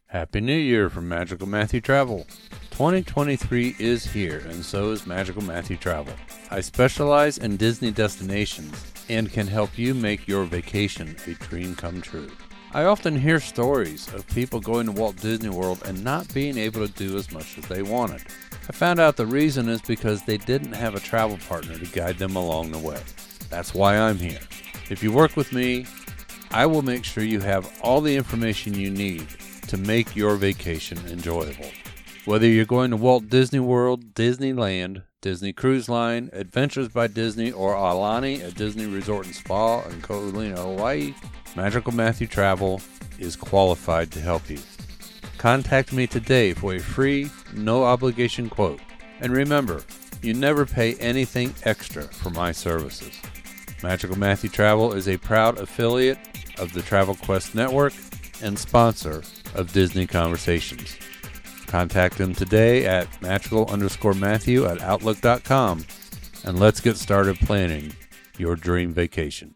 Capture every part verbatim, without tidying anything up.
Happy New Year from Magical Matthew Travel. twenty twenty-three is here, and so is Magical Matthew Travel. I specialize in Disney destinations and can help you make your vacation a dream come true. I often hear stories of people going to Walt Disney World and not being able to do as much as they wanted. I found out the reason is because they didn't have a travel partner to guide them along the way. That's why I'm here. If you work with me, I will make sure you have all the information you need to make your vacation enjoyable. Whether you're going to Walt Disney World, Disneyland, Disney Cruise Line, Adventures by Disney, or Aulani at Disney Resort and Spa in Ko'olina, Hawaii, Magical Matthew Travel is qualified to help you. Contact me today for a free, no-obligation quote. And remember, you never pay anything extra for my services. Magical Matthew Travel is a proud affiliate of the Travel Quest Network and sponsor of Disney Conversations. Contact them today at magical underscore Matthew at outlook dot com, and let's get started planning your dream vacation.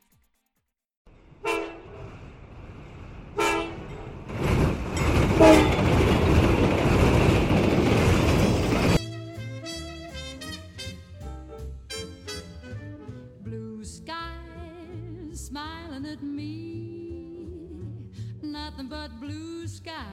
Blue skies smiling at me, nothing but blue skies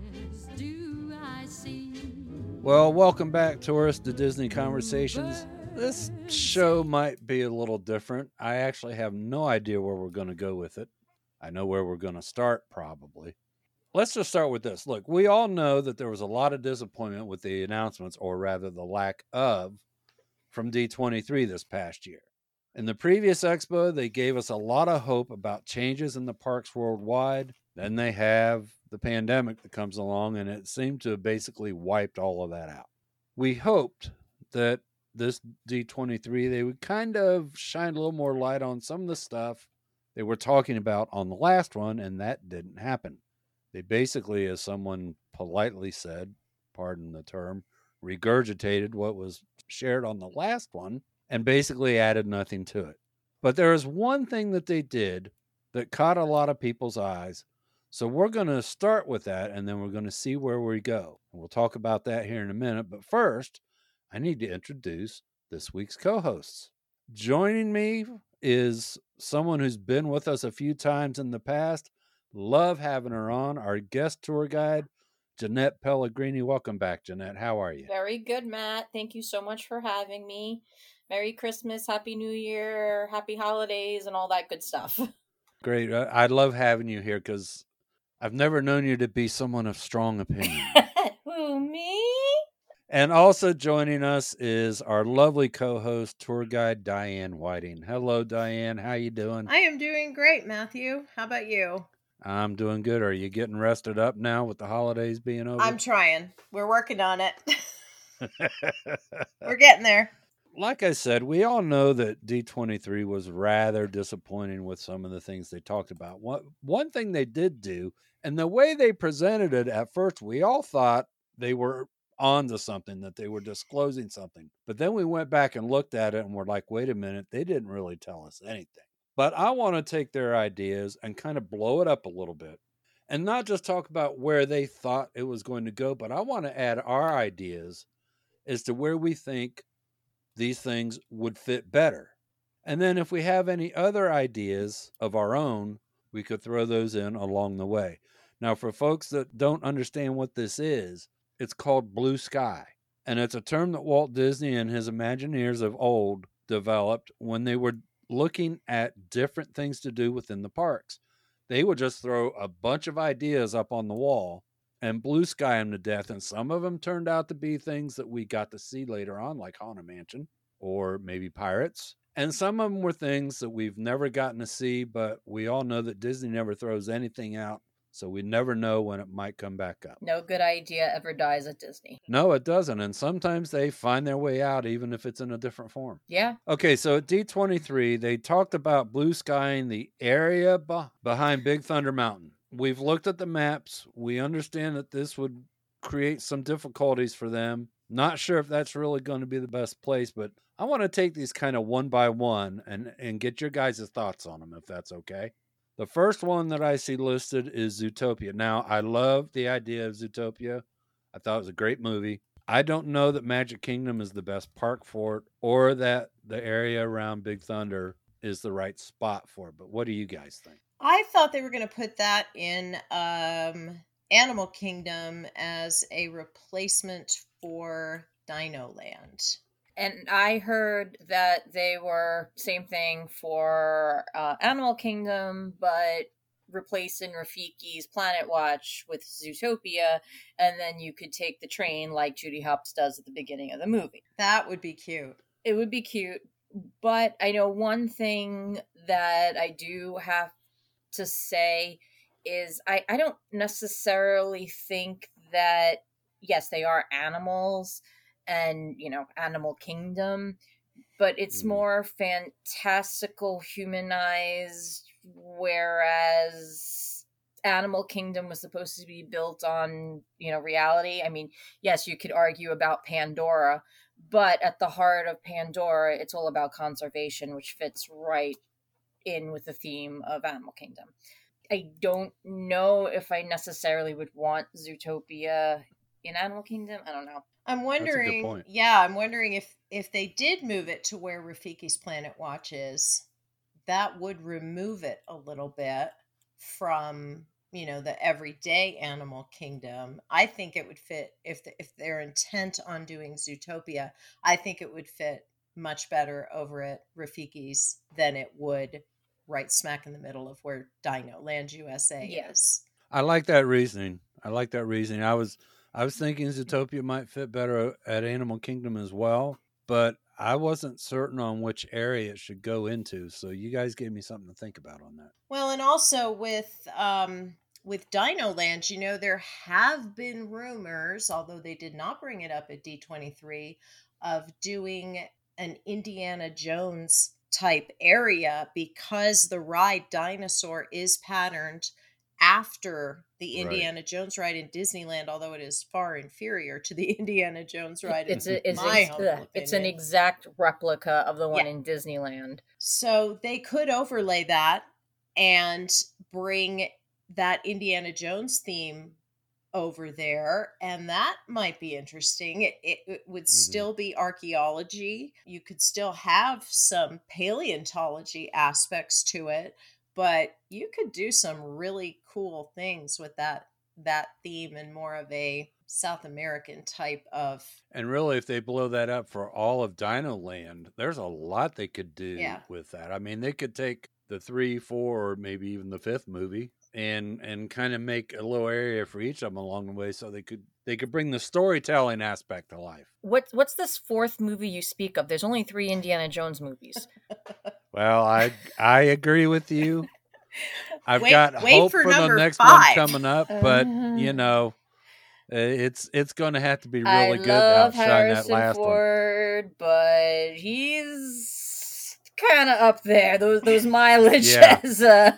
do I see. Well, welcome back, tourists, to Disney Conversations. This show might be a little different. I actually have no idea where we're going to go with it. I know where we're going to start, probably. Let's just start with this. Look, we all know that there was a lot of disappointment with the announcements, or rather the lack of, from D twenty-three this past year. In the previous expo, they gave us a lot of hope about changes in the parks worldwide. Then they have the pandemic that comes along, and it seemed to have basically wiped all of that out. We hoped that this D twenty-three, they would kind of shine a little more light on some of the stuff they were talking about on the last one, and that didn't happen. They basically, as someone politely said, pardon the term, regurgitated what was shared on the last one and basically added nothing to it. But there is one thing that they did that caught a lot of people's eyes. So we're going to start with that, and then we're going to see where we go. And we'll talk about that here in a minute. But first, I need to introduce this week's co-hosts. Joining me is someone who's been with us a few times in the past. Love having her on, our guest tour guide, Jeanette Pellegrini. Welcome back, Jeanette. How are you? Very good, Matt. Thank you so much for having me. Merry Christmas, Happy New Year, Happy Holidays, and all that good stuff. Great. I love having you here because I've never known you to be someone of strong opinion. Who, me? And also joining us is our lovely co-host, tour guide Diane Whiting. Hello, Diane. How you doing? I am doing great, Matthew. How about you? I'm doing good. Are you getting rested up now with the holidays being over? I'm trying. We're working on it. We're getting there. Like I said, we all know that D twenty-three was rather disappointing with some of the things they talked about. One, one thing they did do, and the way they presented it at first, we all thought they were onto something, that they were disclosing something. But then we went back and looked at it and we're like, wait a minute, they didn't really tell us anything. But I want to take their ideas and kind of blow it up a little bit and not just talk about where they thought it was going to go, but I want to add our ideas as to where we think these things would fit better. And then if we have any other ideas of our own, we could throw those in along the way. Now, for folks that don't understand what this is, it's called Blue Sky. And it's a term that Walt Disney and his Imagineers of old developed when they were looking at different things to do within the parks. They would just throw a bunch of ideas up on the wall and blue sky them to death. And some of them turned out to be things that we got to see later on, like Haunted Mansion or maybe Pirates. And some of them were things that we've never gotten to see, but we all know that Disney never throws anything out, so we never know when it might come back up. No good idea ever dies at Disney. No, it doesn't. And sometimes they find their way out, even if it's in a different form. Yeah. Okay, so at D twenty-three, they talked about blue skying the area be- behind Big Thunder Mountain. We've looked at the maps. We understand that this would create some difficulties for them. Not sure if that's really going to be the best place, but I want to take these kind of one by one and, and get your guys' thoughts on them, if that's okay. The first one that I see listed is Zootopia. Now, I love the idea of Zootopia. I thought it was a great movie. I don't know that Magic Kingdom is the best park for it or that the area around Big Thunder is the right spot for it. But what do you guys think? I thought they were going to put that in um, Animal Kingdom as a replacement for Dino Land. And I heard that they were same thing for uh, Animal Kingdom, but replacing Rafiki's Planet Watch with Zootopia, and then you could take the train like Judy Hopps does at the beginning of the movie. That would be cute. It would be cute, but I know one thing that I do have to say is I, I don't necessarily think that, yes, they are animals and, you know, Animal Kingdom, but it's mm. more fantastical, humanized, whereas Animal Kingdom was supposed to be built on, you know, reality. I mean, yes, you could argue about Pandora, but at the heart of Pandora, it's all about conservation, which fits right in with the theme of Animal Kingdom. I don't know if I necessarily would want Zootopia in Animal Kingdom. I don't know. I'm wondering, yeah, I'm wondering if, if they did move it to where Rafiki's Planet Watch is, that would remove it a little bit from, you know, the everyday Animal Kingdom. I think it would fit, if the, if they're intent on doing Zootopia, I think it would fit much better over at Rafiki's than it would right smack in the middle of where Dino Land U S A yes. is. I like that reasoning. I like that reasoning. I was I was thinking Zootopia might fit better at Animal Kingdom as well, but I wasn't certain on which area it should go into. So you guys gave me something to think about on that. Well, and also with um, with Dino Land, you know, there have been rumors, although they did not bring it up at D twenty-three, of doing an Indiana Jones type area because the ride Dinosaur is patterned after the Indiana right. Jones ride in Disneyland, although it is far inferior to the Indiana Jones ride it's in a, it's my a, humble opinion. It's an exact replica of the one yeah. in Disneyland. So they could overlay that and bring that Indiana Jones theme over there, and that might be interesting. It, it, it would mm-hmm. still be archaeology. You could still have some paleontology aspects to it, but you could do some really cool things with that that theme and more of a South American type of. And really, if they blow that up for all of Dino Land, there's a lot they could do yeah. with that. I mean, they could take the three, four, or maybe even the fifth movie and and kind of make a little area for each of them along the way, so they could they could bring the storytelling aspect to life. What what's this fourth movie you speak of? There's only three Indiana Jones movies. Well, I I agree with you. I've wait, got wait hope for, for the next five. one coming up, but you know, it's it's going to have to be really I good to love outshine Harrison that last Ford, one. But he's kind of up there. Those those mileage yeah. has. Uh...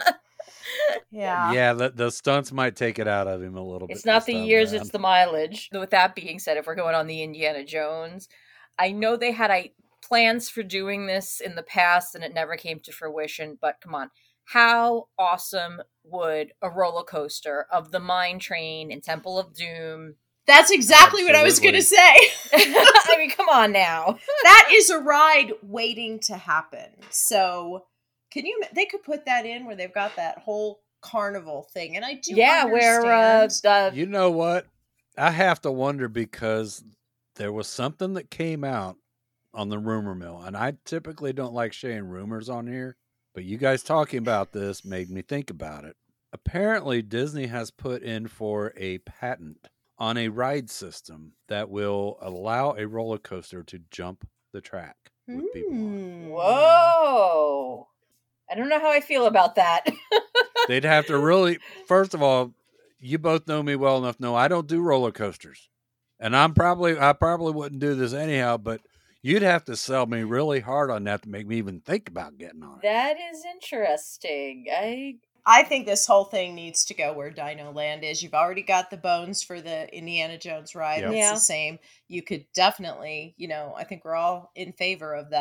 Yeah. Yeah, the, the stunts might take it out of him a little bit. It's not the years, around. It's the mileage. With that being said, if we're going on the Indiana Jones, I know they had I, plans for doing this in the past and it never came to fruition, but come on. How awesome would a roller coaster of the Mine Train in Temple of Doom? That's exactly Absolutely. What I was going to say. I mean, come on now. That is a ride waiting to happen. So can you, they could put that in where they've got that whole carnival thing, and I do yeah understand. where uh, the... you know what, I have to wonder because there was something that came out on the rumor mill, and I typically don't like sharing rumors on here, but you guys talking about this made me think about it. Apparently Disney has put in for a patent on a ride system that will allow a roller coaster to jump the track with mm. people on. Whoa, I don't know how I feel about that. They'd have to really, first of all, you both know me well enough. No, I don't do roller coasters, and I'm probably, I probably wouldn't do this anyhow, but you'd have to sell me really hard on that to make me even think about getting on it. That is interesting. I, I think this whole thing needs to go where Dino Land is. You've already got the bones for the Indiana Jones ride. Yep. It's yeah. the same. You could definitely, you know, I think we're all in favor of that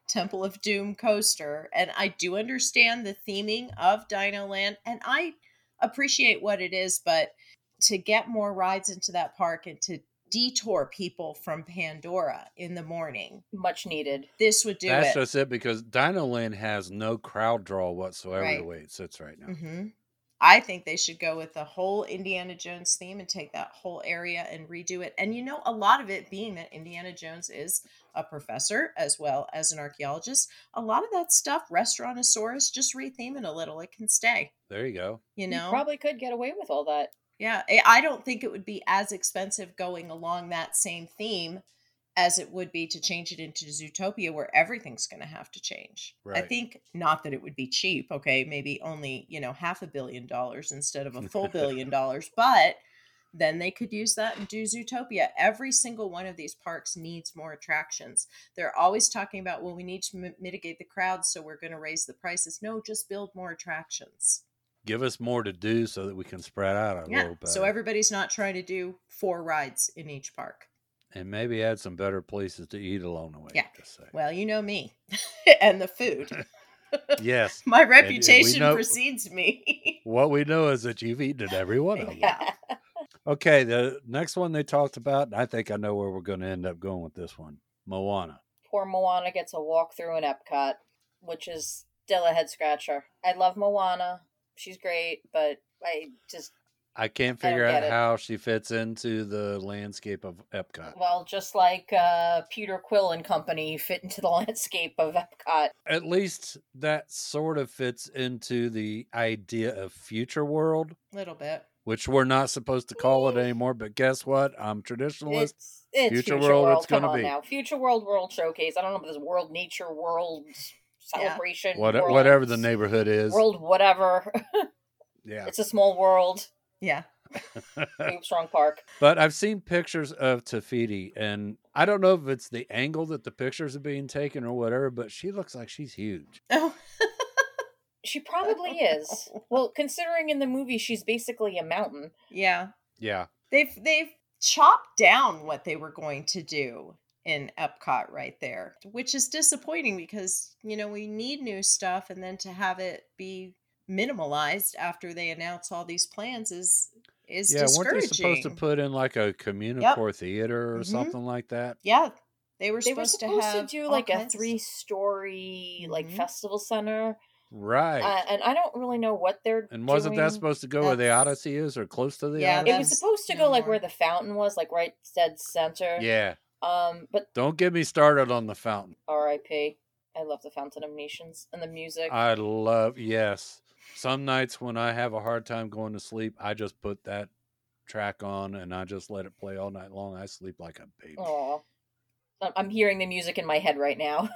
Temple of Doom coaster. And I do understand the theming of Dino Land, and I appreciate what it is, but to get more rides into that park and to detour people from Pandora in the morning, Much needed. this would do That's it. just it, because Dino Land has no crowd draw whatsoever Right. the way it sits right now. hmm I think they should go with the whole Indiana Jones theme and take that whole area and redo it. And you know, a lot of it being that Indiana Jones is a professor as well as an archaeologist, a lot of that stuff, Restaurantosaurus, just retheme it a little. It can stay, There you go. you know? You probably could get away with all that. Yeah, I- I don't think it would be as expensive going along that same theme as it would be to change it into Zootopia, where everything's going to have to change. I Right. think not that it would be cheap, okay, maybe only, you know, half a billion dollars instead of a full billion dollars, but then they could use that and do Zootopia. Every single one of these parks needs more attractions. They're always talking about, well, we need to m- mitigate the crowds, so we're going to raise the prices. No, just build more attractions. Give us more to do so that we can spread out a Yeah, little better. so everybody's not trying to do four rides in each park. and maybe add some better places to eat along the way. Yeah. Just say. Well, you know me and the food. Yes. My we reputation know- precedes me. What we know is that you've eaten at every one of them. Yeah. Okay, the next one they talked about, and I think I know where we're going to end up going with this one. Moana. Poor Moana gets a walkthrough in Epcot, which is still a head scratcher. I love Moana. She's great, but I just, I can't I don't figure get out it. how she fits into the landscape of Epcot. well, just like uh, Peter Quill and company fit into the landscape of Epcot. At least that sort of fits into the idea of Future World, A little bit. which we're not supposed to call it anymore. But guess what? I'm traditionalist. It's, it's Future Future, World World. it's Come gonna on be. now. Future World World Showcase. I don't know if this World Nature World Celebration. What, World, whatever the neighborhood is. World whatever. Yeah. It's a small world. Yeah. Armstrong Park. But I've seen pictures of Tafiti, and I don't know if it's the angle that the pictures are being taken or whatever, but she looks like she's huge. Oh. She probably is. Well, considering in the movie she's basically a mountain. Yeah. Yeah. They've they've chopped down what they were going to do in Epcot right there, which is disappointing because, you know, we need new stuff, and then to have it be minimalized after they announce all these plans is is Yeah, weren't they discouraging. supposed to put in like a Communicore theater or Mhm. something like that? Yeah, they were They were supposed, supposed to to, have do all like a kinds of three stuff. story like Mhm. festival center. Right. Uh, and I don't really know what they're and wasn't that doing. supposed to go where the That's- Odyssey is or close to the Yeah, Odyssey? It was That's supposed to no go like more. where the fountain was, like right dead center. Yeah. Um, but Don't get me started on the fountain. R I P. I love the Fountain of Nations and the music. I love, yes. Some nights when I have a hard time going to sleep, I just put that track on and I just let it play all night long. I sleep like a baby. Aw. I'm- I'm hearing the music in my head right now.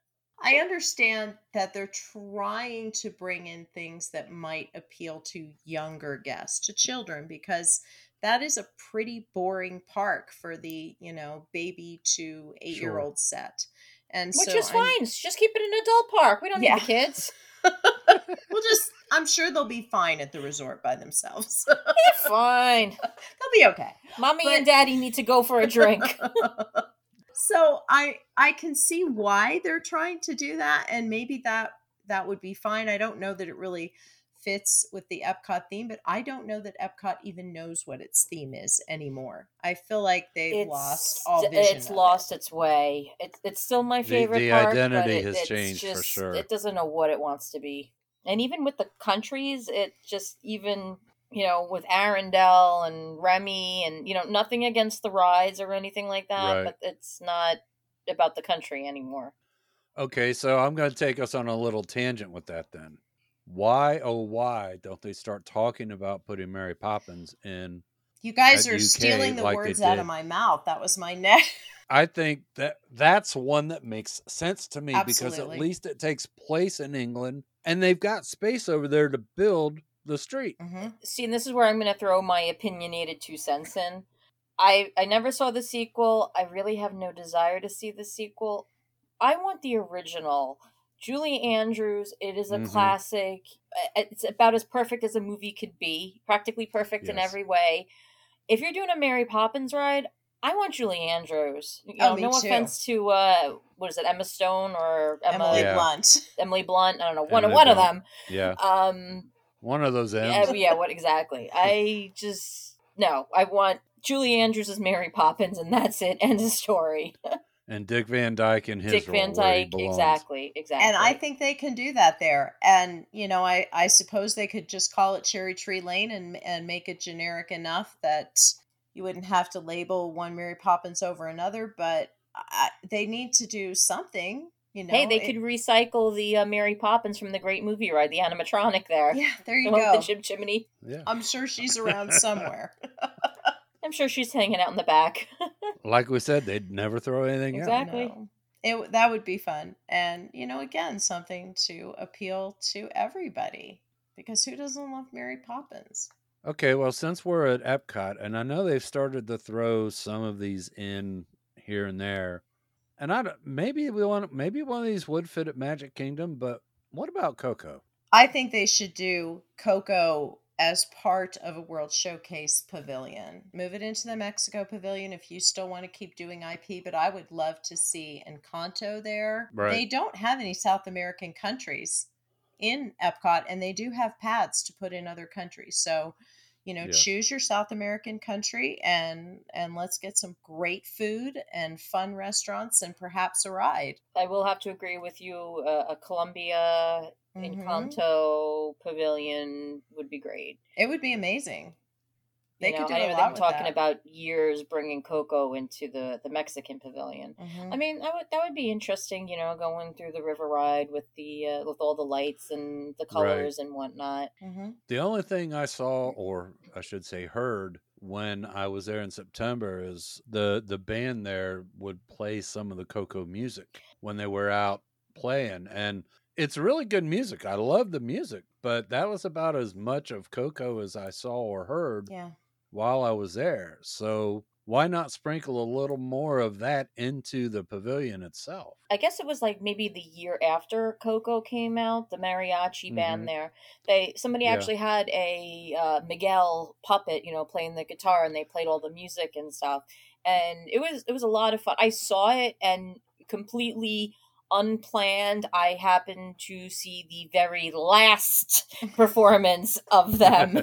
I understand that they're trying to bring in things that might appeal to younger guests, to children, because that is a pretty boring park for the, you know, baby to eight year old set. And Which so is I'm- fine. Just keep it an adult park. We don't Yeah. need the kids. we'll just, I'm sure they'll be fine at the resort by themselves. They're fine. They'll be okay. Mommy But- and Daddy need to go for a drink. So I I can see why they're trying to do that, and maybe that that would be fine. I don't know that it really fits with the Epcot theme, but I don't know that Epcot even knows what its theme is anymore. I feel like they've lost all d- vision. It's of lost its way. It's it's still my The- favorite the park, but identity it- has it's changed for just- sure. It doesn't know what it wants to be, and even with the countries, it just even you know with Arendelle and Remy, and you know nothing against the rides or anything like that, Right. but it's not about the country anymore. Okay, so I'm going to take us on a little tangent with that then. Why, oh, why don't they start talking about putting Mary Poppins in? You guys at are U K stealing the like they words out did. of my mouth. That was my next. I think that that's one that makes sense to me because Absolutely. at least it takes place in England and they've got space over there to build the street. hmm See, and this is where I'm going to throw my opinionated two cents in. I I never saw the sequel. I really have no desire to see the sequel. I want the original. Julie Andrews, it is a Mhm. classic. Uh, It's about as perfect as a movie could be. Practically perfect in Yes. every way. If you're doing a Mary Poppins ride, I want Julie Andrews. You Oh, know, me no too. offense to uh, what is it, Emma Stone or Emma Emily Yeah. Blunt. Emily Blunt? I don't know, one Emily one of Blunt. them. Yeah. Um, One of those yeah, M's. yeah, what exactly? I just no. I want Julie Andrews as Mary Poppins, and that's it. End of story. And Dick Van Dyke in his Dick role Van where he Dyke, belongs. exactly, exactly. And I think they can do that there. And, you know, I, I suppose they could just call it Cherry Tree Lane and and make it generic enough that you wouldn't have to label one Mary Poppins over another. But I, they need to do something, you know. Hey, they It- could recycle the uh, Mary Poppins from the Great Movie Ride, the animatronic there. Yeah, there you The one with go. the chim chimney. Yeah. I'm sure she's around somewhere. I'm sure she's hanging out in the back. Like we said, they'd never throw anything out. Exactly. No. It w- that would be fun. And, you know, again, something to appeal to everybody. Because who doesn't love Mary Poppins? Okay, well, since we're at Epcot, and I know they've started to throw some of these in here and there, and I don't- maybe we want maybe one of these would fit at Magic Kingdom, but what about Coco? I think they should do Coco as part of a World Showcase pavilion. Move it into the Mexico pavilion if you still want to keep doing I P, but I would love to see Encanto there. Right. They don't have any South American countries in Epcot, and they do have paths to put in other countries. So, you know, Yes. choose your South American country and and let's get some great food and fun restaurants and perhaps a ride. I will have to agree with you. Uh, a Colombia Mhm. Encanto pavilion would be great. It would be amazing. They You know, could do I a know lot they've been with talking that. about years bringing Coco into the, the Mexican pavilion. Mhm. I mean, that would that would be interesting. You know, going through the river ride with the uh, with all the lights and the colors and whatnot. Mhm. The only thing I saw, or I should say heard, when I was there in September is the the band there would play some of the Coco music when they were out playing, and it's really good music. I love the music, but that was about as much of Coco as I saw or heard Yeah. while I was there. So why not sprinkle a little more of that into the pavilion itself? I guess it was like maybe the year after Coco came out, the mariachi Mhm. band there. They somebody Yeah. actually had a uh, Miguel puppet, you know, playing the guitar, and they played all the music and stuff. And it was it was a lot of fun. I saw it and completely unplanned. I happened to see the very last performance of them.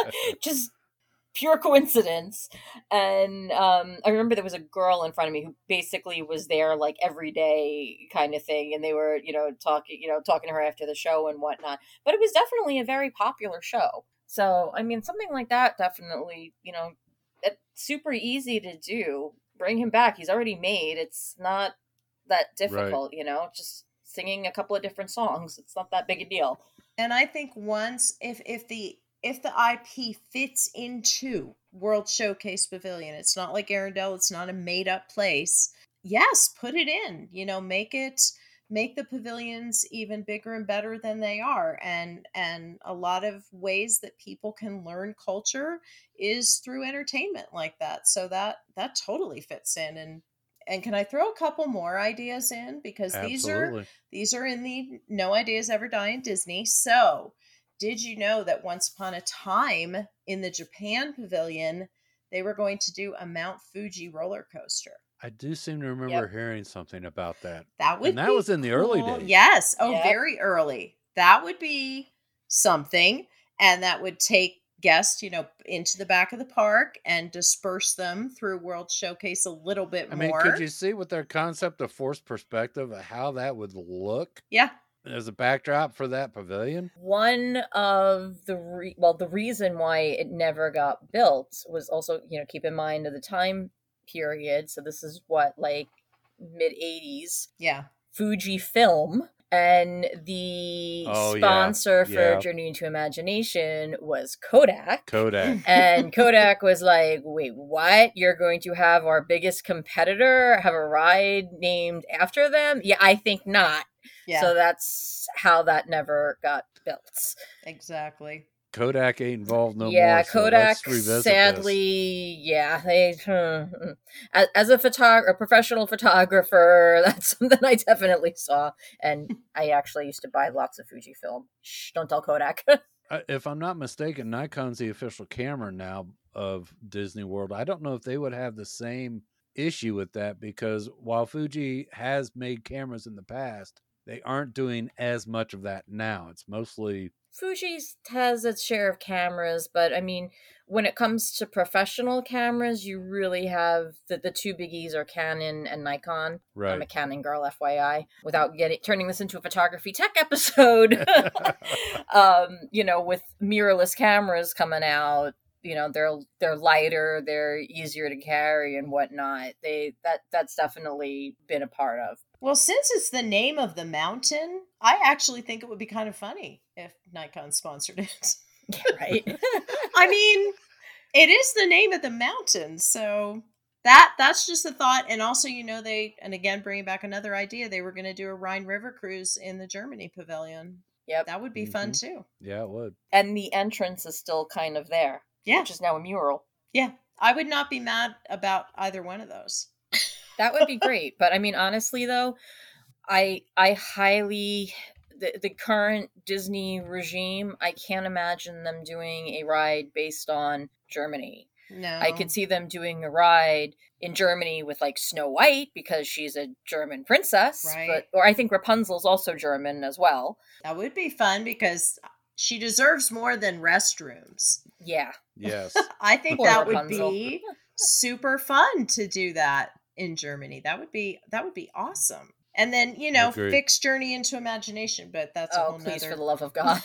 Just pure coincidence. And um, I remember there was a girl in front of me who basically was there like every day kind of thing. And they were, you know, talking, you know, talking to her after the show and whatnot. But it was definitely a very popular show. So, I mean, something like that definitely, you know, it's super easy to do. Bring him back. He's already made. It's not that difficult, you know, just singing a couple of different songs. It's not that big a deal. And I think once if if the if the I P fits into World Showcase Pavilion, it's not like Arendelle, it's not a made up place. Yes, put it in. You know, make it make the pavilions even bigger and better than they are. And and a lot of ways that people can learn culture is through entertainment like that. So that that totally fits in. And and can I throw a couple more ideas in? Because these are Absolutely. these are in the No Ideas Ever Die in Disney. So, did you know that once upon a time in the Japan pavilion, they were going to do a Mount Fuji roller coaster? I do seem to remember hearing something about that. That would And that be was in the early cool. days. Yes. Oh, Yep. very early. That would be something. And that would take guests, you know, into the back of the park and disperse them through World Showcase a little bit I mean, more. could you see with their concept of forced perspective of how that would look Yeah. as a backdrop for that pavilion? One of the re- well, the reason why it never got built was also, you know, keep in mind of the time period. So this is what, like mid eighties, Yeah. Fujifilm, and the Oh, yeah. sponsor for Yeah. Journey into Imagination was Kodak. Kodak. And Kodak was like, wait, what? You're going to have our biggest competitor have a ride named after them? Yeah, I think not. Yeah. So that's how that never got built. Exactly. Kodak ain't involved no yeah, more. So Kodak, let's revisit sadly, yeah, they. As, as a photog- a professional photographer, that's something I definitely saw, and I actually used to buy lots of Fujifilm. Shh, don't tell Kodak. Uh, if I'm not mistaken, Nikon's the official camera now of Disney World. I don't know if they would have the same issue with that, because while Fuji has made cameras in the past, they aren't doing as much of that now. It's mostly Fuji's has its share of cameras, but I mean, when it comes to professional cameras, you really have the, the two biggies are Canon and Nikon. right. I'm a Canon girl, F Y I. Without getting turning this into a photography tech episode, um, you know, with mirrorless cameras coming out, you know, they're they're lighter, they're easier to carry and whatnot. They that that's definitely been a part of. Well, since it's the name of the mountain, I actually think it would be kind of funny if Nikon sponsored it. Right. I mean, it is the name of the mountain, so that that's just a thought. And also, you know, they, and again, bringing back another idea, they were going to do a Rhine River cruise in the Germany pavilion. Yep. That would be Mhm. fun too. Yeah, it would. And the entrance is still kind of there, Yeah. which is now a mural. Yeah. I would not be mad about either one of those. That would be great. But I mean, honestly, though, I I highly the the current Disney regime. I can't imagine them doing a ride based on Germany. No. I could see them doing a ride in Germany with like Snow White because she's a German princess, Right. but or I think Rapunzel's also German as well. That would be fun because she deserves more than restrooms. Yeah, Yes. I think Poor that would Rapunzel. be super fun to do that in Germany. That would be that would be awesome. And then, you know, Agreed. fix Journey into Imagination, but that's a oh whole please, nother. for the love of God,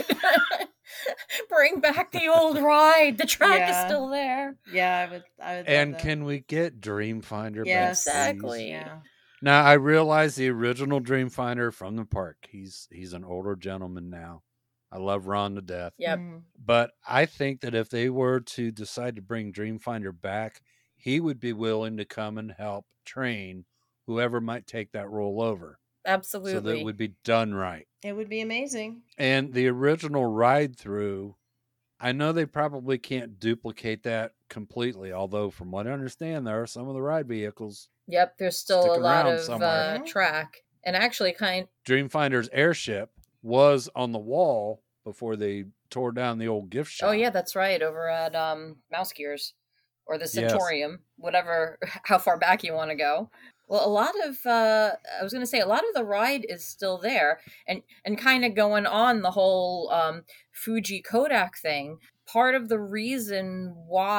bring back the old ride. The track is Yeah. still there. Yeah, I would I would love And that. can we get Dreamfinder back, Yes. please? Exactly. Yeah. Now, I realize the original Dreamfinder from the park. He's he's an older gentleman now. I love Ron to death. Yep. Mm. But I think that if they were to decide to bring Dreamfinder back, he would be willing to come and help train whoever might take that role over, so that Absolutely. it would be done right. It would be amazing. And the original ride through, I know they probably can't duplicate that completely, although from what I understand, there are some of the ride vehicles. Yep, there's still a Sticking lot around of somewhere. uh, track, and actually, kind Dreamfinder's airship was on the wall before they tore down the old gift shop. oh yeah, that's right, over at um, Mouse Gears or the Yes. Centurium, whatever, how far back you want to go. Well, a lot of uh, I was going to say a lot of the ride is still there, and and kind of going on the whole um, Fuji Kodak thing. Part of the reason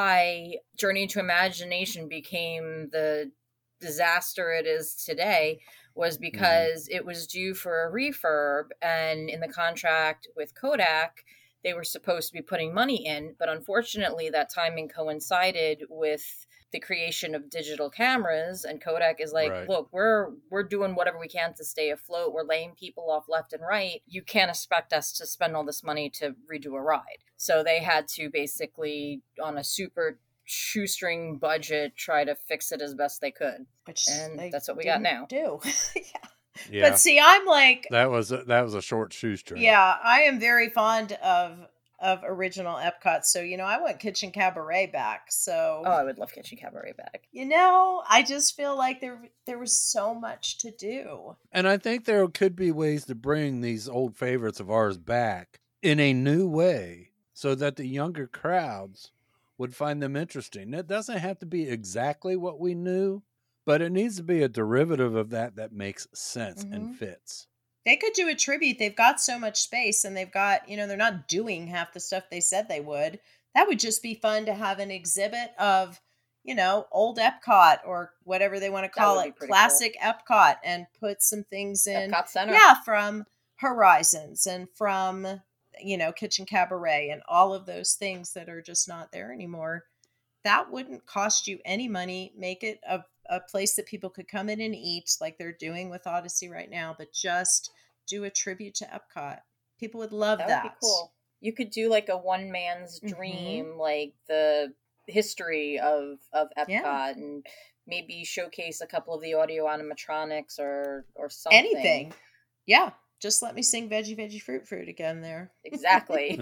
why Journey into Imagination became the disaster it is today was because it was due for a refurb, and in the contract with Kodak they were supposed to be putting money in, but unfortunately that timing coincided with the creation of digital cameras, and Kodak is like, Right. look, we're we're doing whatever we can to stay afloat, we're laying people off left and right, you can't expect us to spend all this money to redo a ride. So they had to basically, on a super shoestring budget, try to fix it as best they could. Which And they that's what we got didn't now. Do. Yeah. Yeah, But see, I'm like, that was a, that was a short shoestring. yeah, I am very fond of of original Epcot. So, you know, I want Kitchen Cabaret back. So, Oh, I would love Kitchen Cabaret back. you know, I just feel like there there was so much to do. And I think there could be ways to bring these old favorites of ours back in a new way so that the younger crowds would find them interesting. It doesn't have to be exactly what we knew, but it needs to be a derivative of that that makes sense Mhm. and fits. They could do a tribute. They've got so much space and they've got, you know, they're not doing half the stuff they said they would. That would just be fun to have an exhibit of, you know, old Epcot or whatever they want to That call would be it, pretty classic Epcot, and put some things in. Epcot Center. Yeah, from Horizons and from, you know, Kitchen Cabaret and all of those things that are just not there anymore. That wouldn't cost you any money. Make it a, a place that people could come in and eat like they're doing with Odyssey right now, but just do a tribute to Epcot. People would love That that. would be cool. You could do like a one man's Mhm. dream, like the history of of Epcot, Yeah. and maybe showcase a couple of the audio animatronics or or something. Anything. Yeah. Just let me sing Veggie Veggie Fruit Fruit again there. Exactly.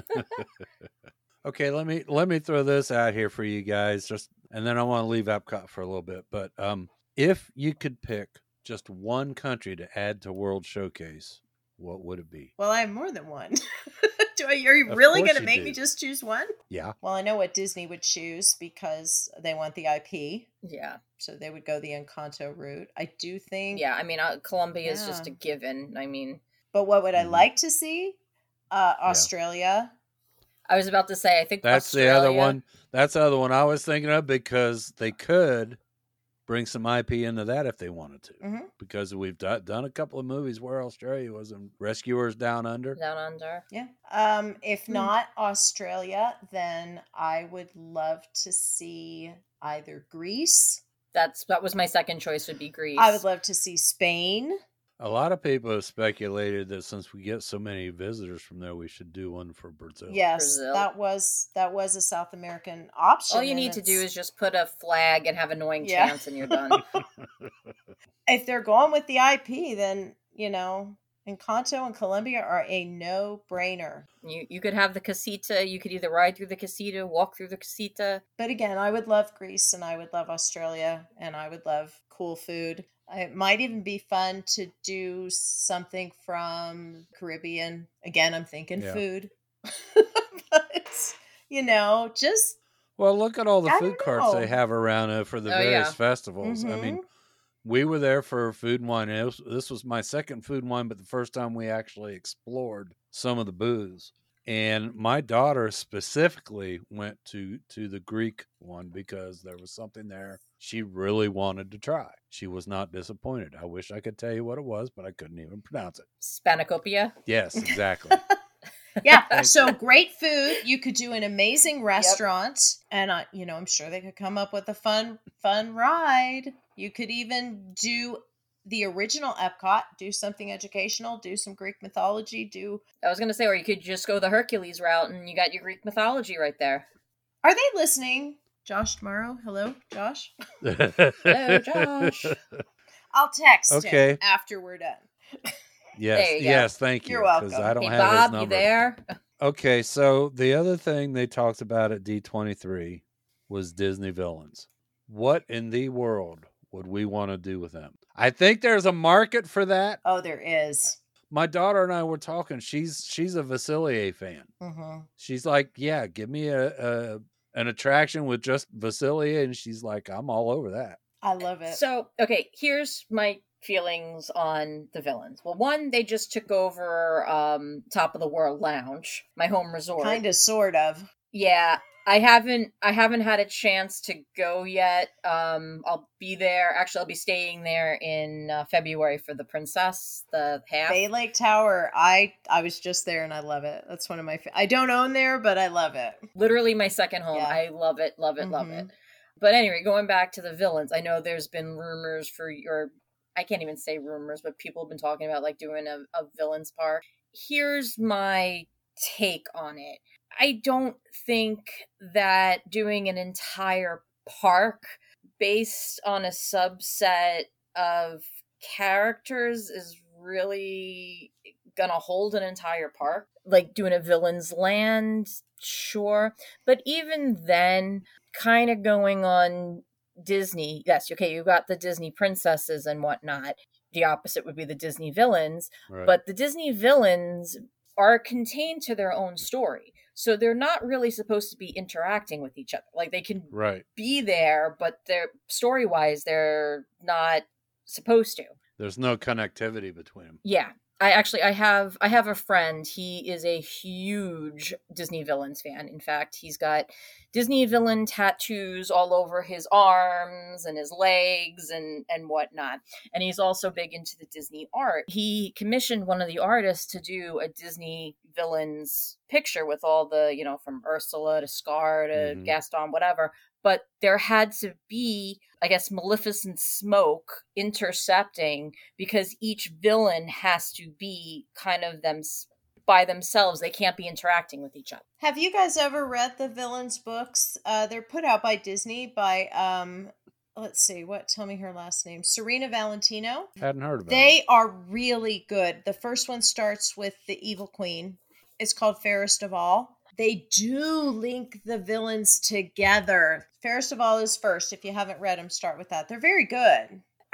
Okay, let me let me throw this out here for you guys, just and then I want to leave Epcot for a little bit. But um, if you could pick just one country to add to World Showcase, what would it be? Well, I have more than one. Do I, are you Of really course going to you make do. me just choose one? Yeah. Well, I know what Disney would choose because they want the I P. Yeah. So they would go the Encanto route. I do think. Yeah. I mean, uh, Colombia is just a Yeah. given. I mean, But what would I Mhm. like to see? Uh, Australia. I was about to say, I think That's Australia, the other one. That's the other one I was thinking of because they could bring some I P into that if they wanted to. Mhm. Because we've do- done a couple of movies where Australia was in Rescuers Down Under. Down Under. Yeah. Um, if Hmm. not Australia, then I would love to see either Greece. That's that was my second choice. Would be Greece. I would love to see Spain. A lot of people have speculated that since we get so many visitors from there, we should do one for Brazil. Yes, Brazil. that was that was a South American option. All you and need to do it's- is just put a flag and have annoying Yeah. chants, and you're done. if they're going with the I P, then you know, Encanto and Colombia are a no-brainer. You you could have the casita. You could either ride through the casita, walk through the casita. But again, I would love Greece and I would love Australia and I would love cool food. It might even be fun to do something from Caribbean. Again, I'm thinking Yeah. food. But, you know, just Well, look at all the I food don't carts they know. have around uh, for the Oh, various yeah. festivals. I mean, Mhm. we were there for Food and Wine. And it was, this was my second Food and Wine, but the first time we actually explored some of the booths. And my daughter specifically went to to the Greek one because there was something there she really wanted to try. She was not disappointed. I wish I could tell you what it was, but I couldn't even pronounce it. Spanakopia. Yes, exactly. yeah. Thank So great food. You could do an amazing restaurant, and I, you know, I'm sure they could come up with a fun, fun ride. You could even do the original Epcot, do something educational, do some Greek mythology, do. I was gonna say, or you could just go the Hercules route, and you got your Greek mythology right there. Are they listening? Josh tomorrow. Hello, Josh. Hello, Josh. I'll text Okay. him after we're done. Yes, There you go. yes, thank you. You're 'cause welcome. I don't Hey, have his Bob, you number. there? Okay, so the other thing they talked about at D twenty-three was Disney villains. What in the world would we want to do with them? I think there's a market for that. Oh, there is. My daughter and I were talking. She's she's a Vasilier fan. Mm-hmm. She's like, yeah, give me a, a an attraction with just Vasilier, and she's like, I'm all over that. I love it. So, okay, here's my feelings on the villains. Well, one, they just took over um, Top of the World Lounge, my home resort. Kind of, sort of. Yeah, I haven't I haven't had a chance to go yet. Um, I'll be there. Actually, I'll be staying there in uh, February for the Princess, the half. Bay Lake Tower. I I was just there and I love it. That's one of my. Fa- I don't own there, but I love it. Literally my second home. Yeah. I love it, love it, love Mhm. it. But anyway, going back to the villains, I know there's been rumors for your. I can't even say rumors, but people have been talking about like doing a, a villains park. Here's my take on it. I don't think that doing an entire park based on a subset of characters is really gonna hold an entire park. Like doing a villain's land, sure. But even then, kind of going on Disney, yes, okay, you got the Disney princesses and whatnot. The opposite would be the Disney villains. Right. But the Disney villains are contained to their own story. So they're not really supposed to be interacting with each other. Like they can right. be there, but they're story-wise, they're not supposed to. There's no connectivity between them. Yeah. I actually I have I have a friend. He is a huge Disney villains fan. In fact, he's got Disney villain tattoos all over his arms and his legs and and whatnot. And he's also big into the Disney art. He commissioned one of the artists to do a Disney villains picture with all the, you know, from Ursula to Scar to Mhm. Gaston, whatever. But there had to be, I guess, Maleficent smoke intercepting because each villain has to be kind of them by themselves. They can't be interacting with each other. Have you guys ever read the villains books? Uh, they're put out by Disney by um, let's see, what? Tell me her last name. Serena Valentino. Hadn't heard about it. They are really good. The first one starts with the Evil Queen. It's called Fairest of All. They do link the villains together. Fairest of All is first. If you haven't read them, start with that. They're very good.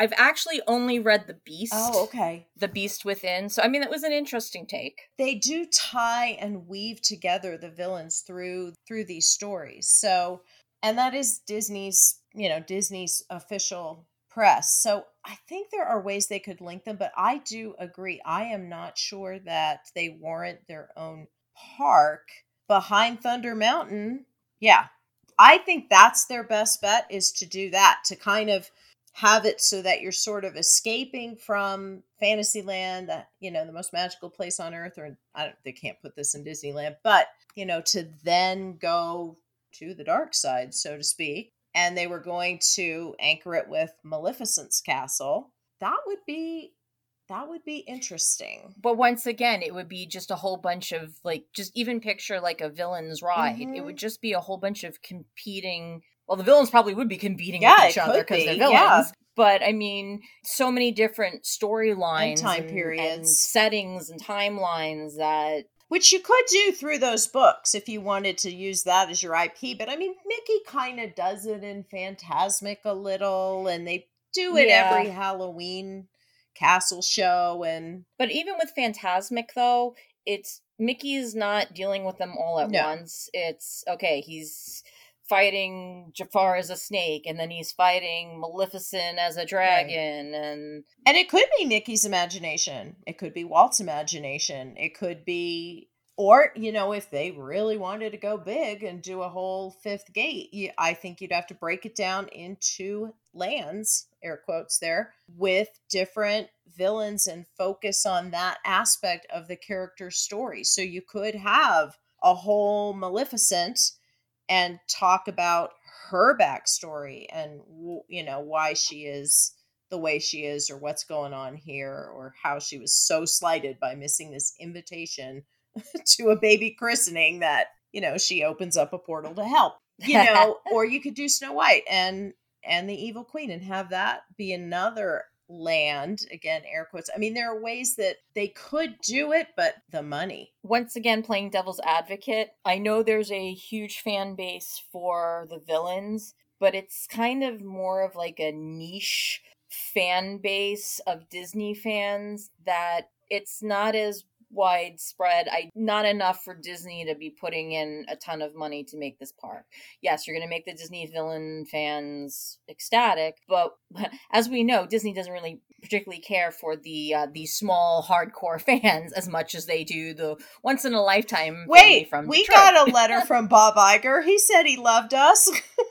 I've actually only read The Beast. Oh, okay. The Beast Within. So, I mean, that was an interesting take. They do tie and weave together the villains through through these stories. So, and that is Disney's, you know, Disney's official press. So I think there are ways they could link them, but I do agree. I am not sure that they warrant their own park behind Thunder Mountain. Yeah. I think that's their best bet, is to do that, to kind of have it so that you're sort of escaping from Fantasyland, uh, you know, the most magical place on earth, or I don't, they can't put this in Disneyland, but, you know, to then go to the dark side, so to speak. And they were going to anchor it with Maleficent's castle. That would be, that would be interesting. But once again, it would be just a whole bunch of, like, just even picture like a villain's ride. Mhm. It would just be a whole bunch of competing. Well, the villains probably would be competing Yeah, with each it other could because be, they're villains. yeah. But I mean, so many different storylines And time and periods. settings and timelines that. Which you could do through those books if you wanted to use that as your I P. But I mean, Mickey kind of does it in Fantasmic a little, and they do it Yeah. every Halloween castle show. And But even with Fantasmic, though, it's Mickey's not dealing with them all at No. once. It's okay. He's fighting Jafar as a snake, and then he's fighting Maleficent as a dragon, and and it could be Mickey's imagination. It could be Walt's imagination. It could be, or, you know, if they really wanted to go big and do a whole fifth gate, you, I think you'd have to break it down into lands, air quotes there, with different villains and focus on that aspect of the character's story. So you could have a whole Maleficent and talk about her backstory and, you know, why she is the way she is, or what's going on here, or how she was so slighted by missing this invitation to a baby christening that, you know, she opens up a portal to help, you know. Or you could do Snow White and and the Evil Queen and have that be another land, again, air quotes. I mean, there are ways that they could do it, but the money. once again, playing devil's advocate, I know there's a huge fan base for the villains, but it's kind of more of like a niche fan base of Disney fans that it's not as widespread. I not enough for Disney to be putting in a ton of money to make this park. Yes, you're going to make the Disney villain fans ecstatic, but as we know, Disney doesn't really particularly care for the uh, the small hardcore fans as much as they do the once in a lifetime. Wait, from we Detroit. got a letter from Bob Iger. He said he loved us.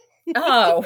Oh,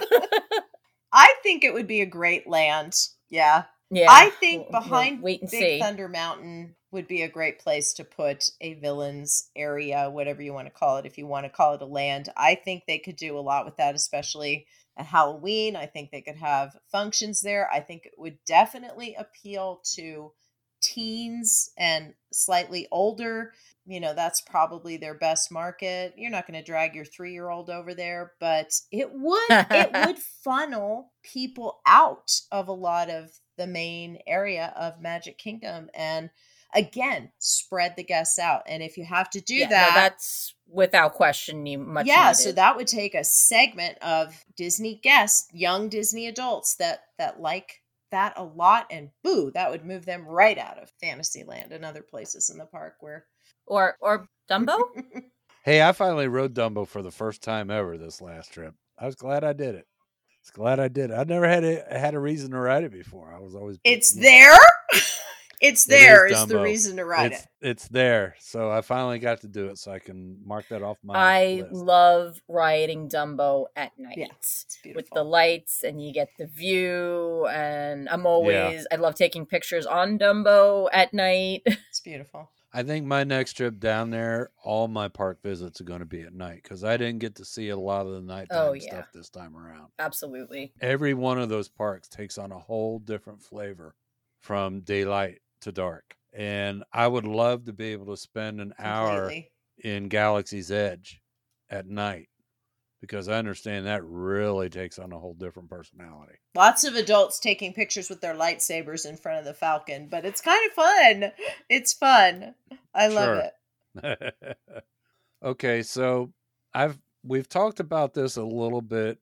I think it would be a great land. Yeah. yeah. I think We'll- we'll behind wait and Big see. Thunder Mountain would be a great place to put a villains area, whatever you want to call it, if you want to call it a land. I think they could do a lot with that, especially at Halloween. I think they could have functions there. I think it would definitely appeal to teens and slightly older. You know, that's probably their best market. You're not going to drag your three-year-old over there, but it would it would funnel people out of a lot of the main area of Magic Kingdom, and again, spread the guests out. And if you have to do Yeah, no, that, that's without question ne- much yeah, needed. so that would take a segment of Disney guests, young Disney adults that that like that a lot, and boo, that would move them right out of Fantasyland and other places in the park where or or Dumbo. Hey, I finally rode Dumbo for the first time ever this last trip. I was glad I did it. I was glad I did it. I never had a, had a reason to ride it before. I was always it's you know, there. It's It there is is the Dumbo. reason to ride it's, it. It's there. So I finally got to do it, so I can mark that off my I list. love riding Dumbo at night. Yeah, it's beautiful. With the lights, and you get the view, and I'm always I love taking pictures on Dumbo at night. It's beautiful. I think my next trip down there, all my park visits are going to be at night because I didn't get to see a lot of the nighttime Oh, yeah. stuff this time around. Absolutely. Every one of those parks takes on a whole different flavor from daylight to dark. And I would love to be able to spend an hour Completely. in Galaxy's Edge at night because I understand that really takes on a whole different personality. Lots of adults taking pictures with their lightsabers in front of the Falcon, but it's kind of fun. It's fun. I love Sure. it. Okay, so I've we've talked about this a little bit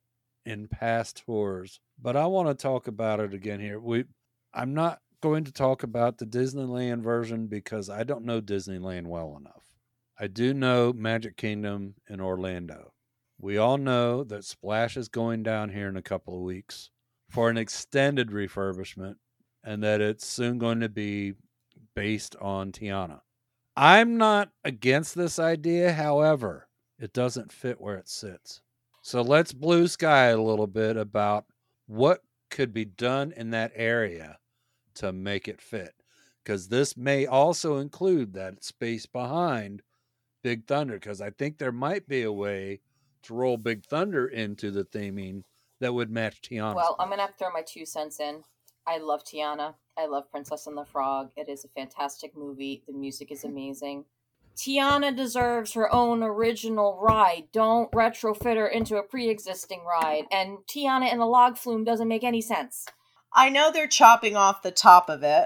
in past tours, but I want to talk about it again here. We, I'm not going to talk about the Disneyland version because I don't know Disneyland well enough. I do know Magic Kingdom in Orlando. We all know that Splash is going down here in a couple of weeks for an extended refurbishment and that it's soon going to be based on Tiana. I'm not against this idea, however, it doesn't fit where it sits. So let's blue sky a little bit about what could be done in that area to make it fit. Because this may also include that space behind Big Thunder, because I think there might be a way to roll Big Thunder into the theming that would match Tiana. Well, I'm going to have to throw my two cents in. I love Tiana. I love Princess and the Frog. It is a fantastic movie. The music is amazing. Tiana deserves her own original ride. Don't retrofit her into a pre-existing ride. And Tiana in a log flume doesn't make any sense. I know they're chopping off the top of it.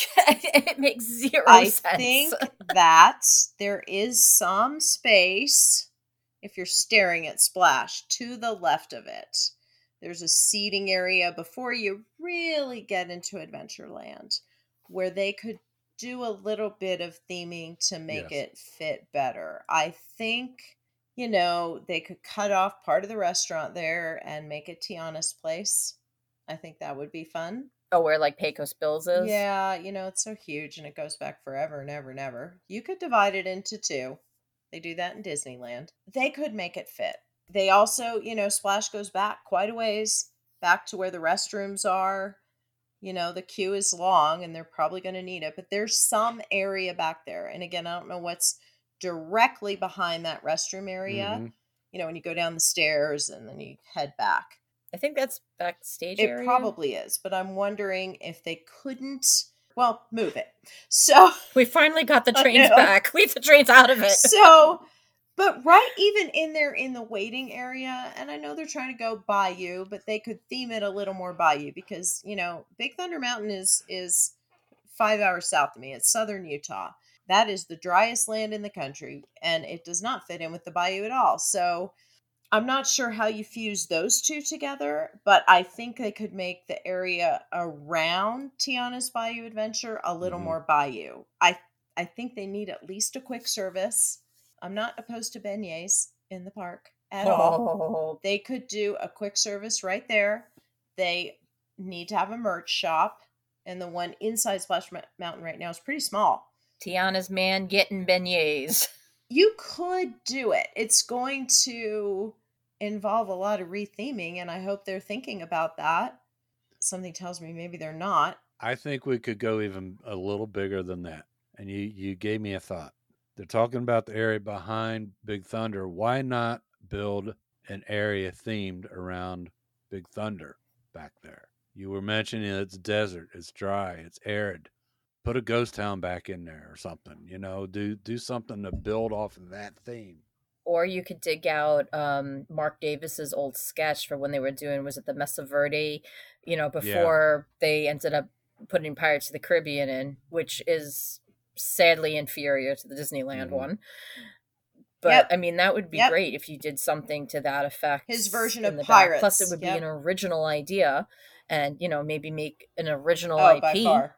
It makes zero I sense. I think that there is some space, if you're staring at Splash, to the left of it. There's a seating area before you really get into Adventureland where they could do a little bit of theming to make Yes. it fit better. I think, you know, they could cut off part of the restaurant there and make it Tiana's place. I think that would be fun. Oh, where like Pecos Bills is? Yeah, you know, it's so huge and it goes back forever and ever and ever. You could divide it into two. They do that in Disneyland. They could make it fit. They also, you know, Splash goes back quite a ways, back to where the restrooms are. You know, the queue is long and they're probably going to need it, but there's some area back there. And again, I don't know what's directly behind that restroom area. Mhm. You know, when you go down the stairs and then you head back. I think that's backstage It area. probably is, but I'm wondering if they couldn't, well, move it. So We finally got the I trains know. back. Leave the trains out of it. So, but right even in there in the waiting area, and I know they're trying to go Bayou, but they could theme it a little more Bayou because, you know, Big Thunder Mountain is is five hours south of me. It's southern Utah. That is the driest land in the country, and it does not fit in with the Bayou at all. So I'm not sure how you fuse those two together, but I think they could make the area around Tiana's Bayou Adventure a little Mhm. more Bayou. I I think they need at least a quick service. I'm not opposed to beignets in the park at all. Oh, They could do a quick service right there. They need to have a merch shop, and the one inside Splash Mo- Mountain right now is pretty small. Tiana's man getting beignets. You could do it. It's going to involve a lot of retheming, and I hope they're thinking about that. Something tells me maybe they're not. I think we could go even a little bigger than that. And you, you gave me a thought. They're talking about the area behind Big Thunder. Why not build an area themed around Big Thunder back there? You were mentioning it's desert, it's dry, it's arid. Put a ghost town back in there or something. You know, do do something to build off of that theme. Or you could dig out um, Mark Davis's old sketch for when they were doing, was it the Mesa Verde, you know, before they ended up putting Pirates of the Caribbean in, which is sadly inferior to the Disneyland Mhm. one. But Yep. I mean, that would be Yep. great if you did something to that effect. His version in of the back. Pirates. Plus, it would be Yep. an original idea, and you know, maybe make an original Oh, I P. by far.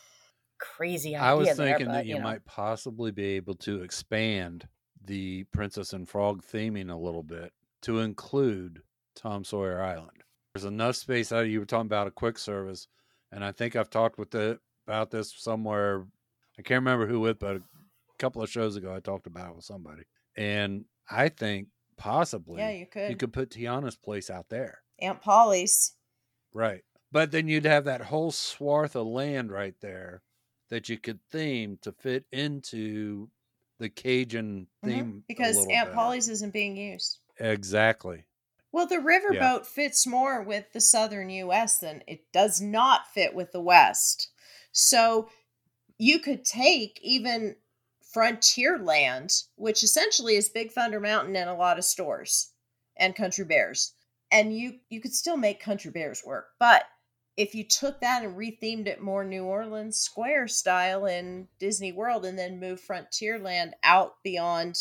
Crazy idea I was there, thinking but, that you, you know. might possibly be able to expand the Princess and Frog theming a little bit to include Tom Sawyer Island. There's enough space out. You were talking about a quick service, and I think I've talked with the about this somewhere. I can't remember who with, but a couple of shows ago I talked about it with somebody, and I think possibly Yeah, you could. you could put Tiana's place out there, Aunt Polly's. right? But then you'd have that whole swath of land right there that you could theme to fit into the Cajun Mhm. theme a Because little Aunt better. Polly's isn't being used. Exactly. Well, the riverboat fits more with the southern U S than it does not fit with the West. So you could take even Frontierland, which essentially is Big Thunder Mountain and a lot of stores and Country Bears, and you you could still make Country Bears work. But if you took that and rethemed it more New Orleans Square style in Disney World and then moved Frontierland out beyond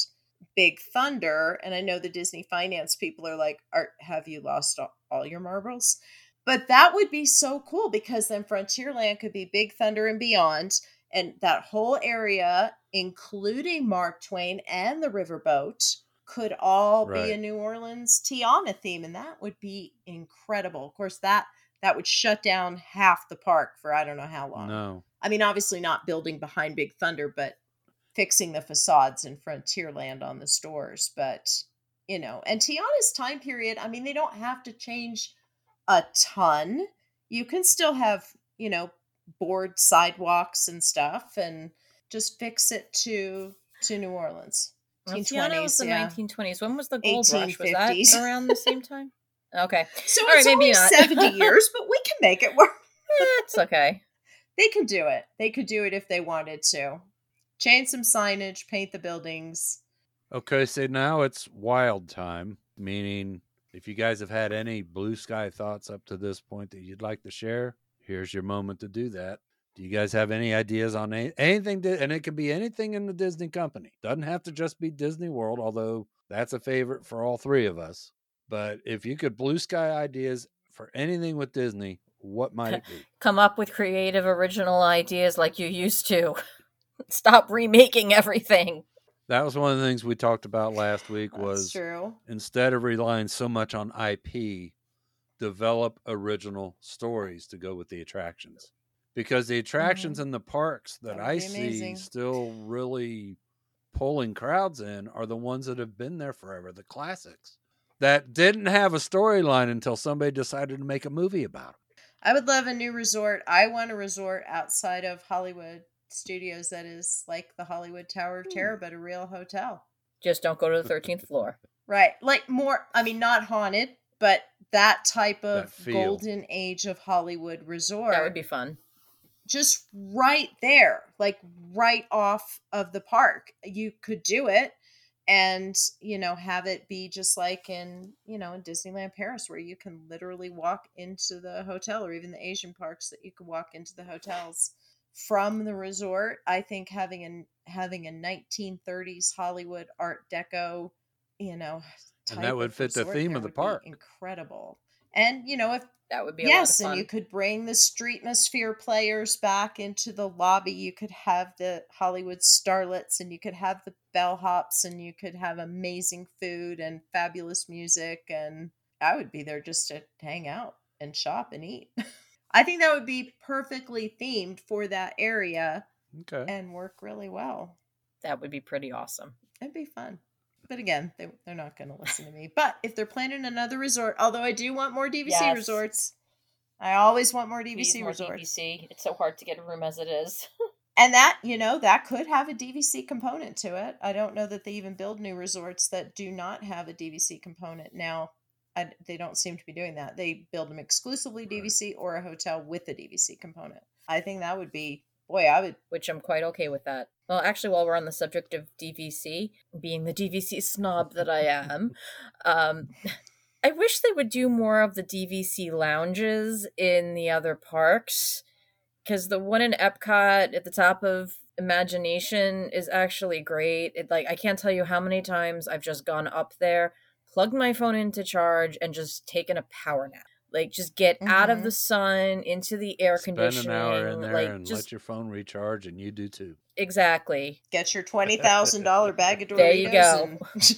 Big Thunder, and I know the Disney finance people are like, are, have you lost all, all your marbles? But that would be so cool, because then Frontierland could be Big Thunder and beyond, and that whole area, including Mark Twain and the Riverboat, could all Right. be a New Orleans Tiana theme, and that would be incredible. Of course, that that would shut down half the park for I don't know how long. No. I mean, obviously not building behind Big Thunder, but fixing the facades in Frontierland on the stores. But, you know, and Tiana's time period, I mean, they don't have to change a ton. You can still have, you know, board sidewalks and stuff, and just fix it to to New Orleans. Well, Tiana was the yeah. nineteen twenties. When was the gold rush? Was that eighteen fifties. around the same time? Okay. So All right, it's maybe only not. seventy years, but we can make it work. It's okay. They could do it. They could do it if they wanted to. Change some signage, paint the buildings. Okay, so now it's wild time, meaning if you guys have had any blue sky thoughts up to this point that you'd like to share, here's your moment to do that. Do you guys have any ideas on any, anything? To, and it could be anything in the Disney company. Doesn't have to just be Disney World, although that's a favorite for all three of us. But if you could blue sky ideas for anything with Disney, what might it be? Come up with creative, original ideas like you used to. Stop remaking everything. That was one of the things we talked about last week. That's was true. Instead of relying so much on I P, develop original stories to go with the attractions. Because the attractions Mhm. in the parks that, That would I be see amazing. still really pulling crowds in are the ones that have been there forever, the classics, that didn't have a storyline until somebody decided to make a movie about them. I would love a new resort. I want a resort outside of Hollywood Studios that is like the Hollywood Tower of Terror, but a real hotel. Just don't go to the thirteenth floor. Right. Like more, I mean, not haunted, but that type That of feel. golden age of Hollywood resort. That would be fun. Just right there, like right off of the park. You could do it and, you know, have it be just like in, you know, in Disneyland Paris, where you can literally walk into the hotel, or even the Asian parks that you could walk into the hotels from the resort. I think having an having a nineteen thirties Hollywood Art Deco, you know, And type that would of fit the resort theme there of the would be park. incredible. And, you know, if That would be a yes, lot of and fun. you could bring the Streetmosphere players back into the lobby. You could have the Hollywood Starlets, and you could have the bellhops, and you could have amazing food and fabulous music. And I would be there just to hang out and shop and eat. I think that would be perfectly themed for that area Okay. and work really well. That would be pretty awesome. It'd be fun. But again, they, they're not going to listen to me. But if they're planning another resort, although I do want more D V C Yes. resorts, I always want more D V C Please, more resorts. D V C. It's so hard to get a room as it is. And that, you know, that could have a D V C component to it. I don't know that they even build new resorts that do not have a D V C component. Now, I, they don't seem to be doing that. They build them exclusively D V C or a hotel with a D V C component. I think that would be, boy, I would. Which I'm quite okay with that. Well, actually, while we're on the subject of D V C, being the D V C snob that I am, um, I wish they would do more of the D V C lounges in the other parks, because the one in Epcot at the top of Imagination is actually great. It, like, I can't tell you how many times I've just gone up there, plugged my phone into charge, and just taken a power nap. Like, just get out of Mhm. the sun, into the air Spend conditioning. an hour in there like, and just let your phone recharge, and you do too. exactly. Get your twenty thousand dollars bag of Doritos. There you go. And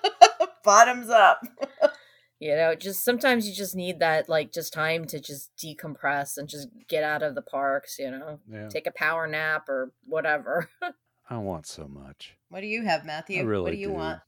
bottoms up. You know, just sometimes you just need that, like, just time to just decompress and just get out of the parks, you know, Yeah. take a power nap or whatever. I want so much. What do you have, Matthew? I really what do you do. want?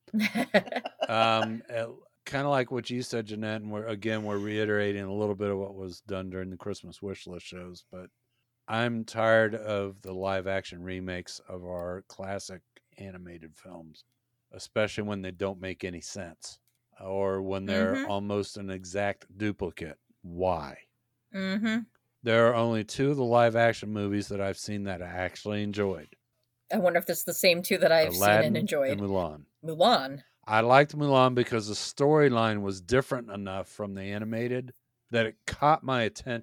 um, kind of like what you said, Jeanette, and we're again we're reiterating a little bit of what was done during the Christmas wish list shows. But I'm tired of the live action remakes of our classic animated films, especially when they don't make any sense or when they're Mhm. almost an exact duplicate. Why? Mm-hmm. There are only two of the live action movies that I've seen that I actually enjoyed. I wonder if it's the same two that I've Aladdin seen and enjoyed. and Mulan. Mulan. I liked Mulan because the storyline was different enough from the animated that it caught my attention.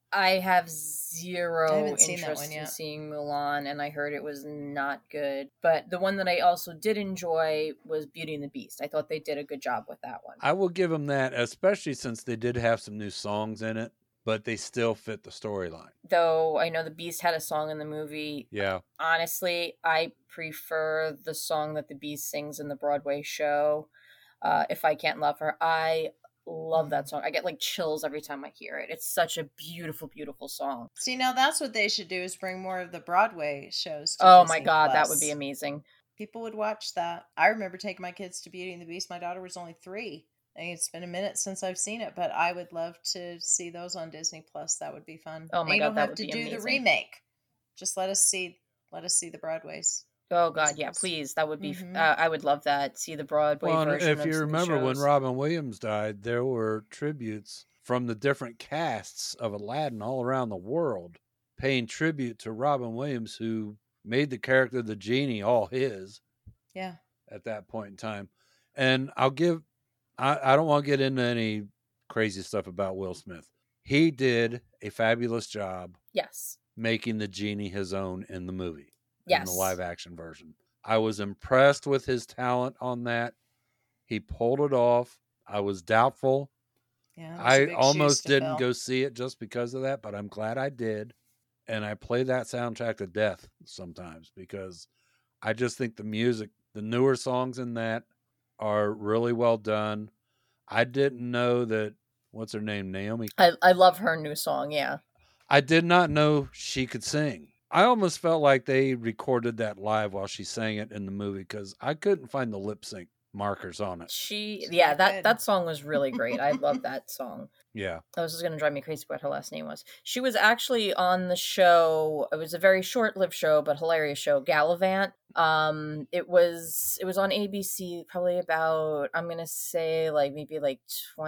I have zero I haven't seen that interest one in yet. seeing Mulan, and I heard it was not good. But the one that I also did enjoy was Beauty and the Beast. I thought they did a good job with that one. I will give them that, especially since they did have some new songs in it, but they still fit the storyline. Though I know the Beast had a song in the movie. Yeah. Honestly, I prefer the song that the Beast sings in the Broadway show, uh, If I Can't Love Her. I love that song. I get like chills every time I hear it. It's such a beautiful, beautiful song. See, now that's what they should do, is bring more of the Broadway shows to Oh Disney my God, that Plus. would be amazing. People would watch that. I remember taking my kids to Beauty and the Beast. My daughter was only three. I think it's been a minute since I've seen it, but I would love to see those on Disney Plus. That would be fun. Oh my and you God, don't that have would to be do the amazing. remake. Just let us see. Let us see the Broadways. Oh God, yeah, musicals. please. That would be. Mhm. Uh, I would love that. See the Broadway Well, and version. if of you some remember when shows. Robin Williams died, there were tributes from the different casts of Aladdin all around the world paying tribute to Robin Williams, who made the character of the genie all his. Yeah. At that point in time. And I'll give, I, I don't want to get into any crazy stuff about Will Smith. He did a fabulous job Yes. making the genie his own in the movie. Yes. In the live action version. I was impressed with his talent on that. He pulled it off. I was doubtful. Yeah. those are I big shoes almost to didn't fill. go see it just because of that, but I'm glad I did. And I play that soundtrack to death sometimes because I just think the music, the newer songs in that are really well done. I didn't know that, what's her name, Naomi? I, I love her new song, yeah. I did not know she could sing. I almost felt like they recorded that live while she sang it in the movie because I couldn't find the lip sync markers on it. She, She's yeah, pretty that, good. that song was really great. I love that song. Yeah. Oh, this is going to drive me crazy what her last name was. She was actually on the show. It was a very short-lived show, but hilarious show, Gallivant. Um, it was it was on A B C probably about, I'm going to say like maybe like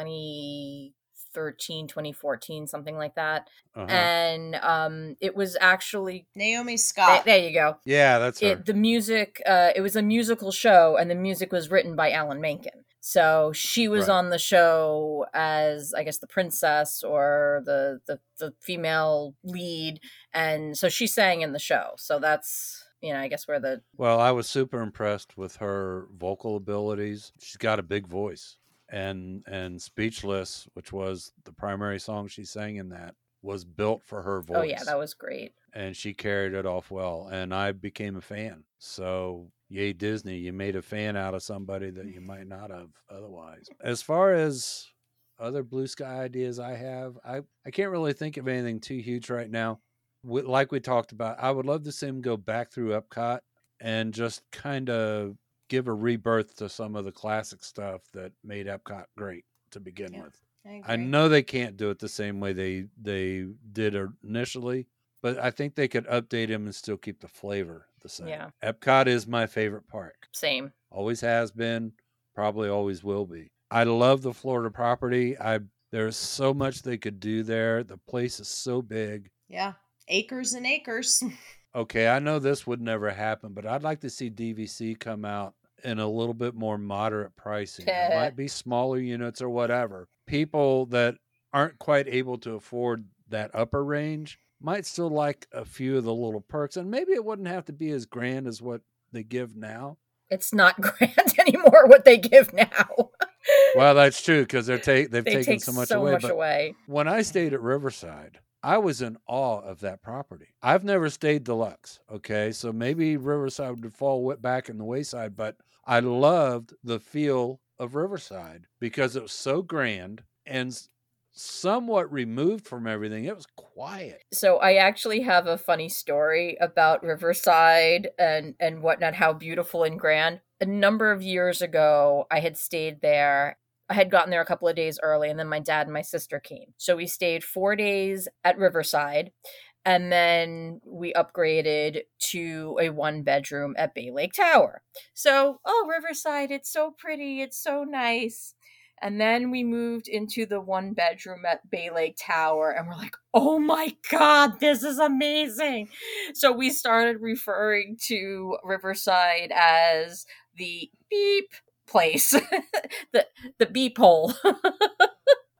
twenty thirteen, twenty fourteen, something like that. Uh-huh. And um, it was actually Naomi th- Scott. there you go. Yeah, that's her. It, the music, uh, it was a musical show, and the music was written by Alan Menken. So she was Right. on the show as, I guess, the princess or the, the the female lead, and so she sang in the show. So that's, you know, I guess where the Well, I was super impressed with her vocal abilities. She's got a big voice. And and Speechless, which was the primary song she sang in that, was built for her voice. oh yeah, that was great. And she carried it off well. And I became a fan. So, yay, Disney, you made a fan out of somebody that you might not have otherwise. As far as other Blue Sky ideas I have, I, I can't really think of anything too huge right now. With, like we talked about, I would love to see him go back through Epcot and just kind of give a rebirth to some of the classic stuff that made Epcot great to begin Yeah. with. I, I agree. know they can't do it the same way they they did initially, but I think they could update him and still keep the flavor the same. Yeah. Epcot is my favorite park. Same. Always has been, probably always will be. I love the Florida property. I there's so much they could do there. The place is so big. Yeah. Acres and acres. Okay, I know this would never happen, but I'd like to see D V C come out in a little bit more moderate pricing. It might be smaller units or whatever. People that aren't quite able to afford that upper range might still like a few of the little perks, and maybe it wouldn't have to be as grand as what they give now. It's not grand anymore what they give now. Well, that's true because they're take they've they taken take so much so away. much but away. when I stayed at Riverside, I was in awe of that property. I've never stayed deluxe, okay? So maybe Riverside would fall wi- back in the wayside, but I loved the feel of Riverside because it was so grand and s- somewhat removed from everything. It was quiet. So I actually have a funny story about Riverside and and whatnot, how beautiful and grand. A number of years ago, I had stayed there. I had gotten there a couple of days early, and then my dad and my sister came. So we stayed four days at Riverside, and then we upgraded to a one bedroom at Bay Lake Tower. So, oh, Riverside, it's so pretty, it's so nice. And then we moved into the one bedroom at Bay Lake Tower, and we're like, oh my God, this is amazing. So we started referring to Riverside as the beep place, the, the beep hole.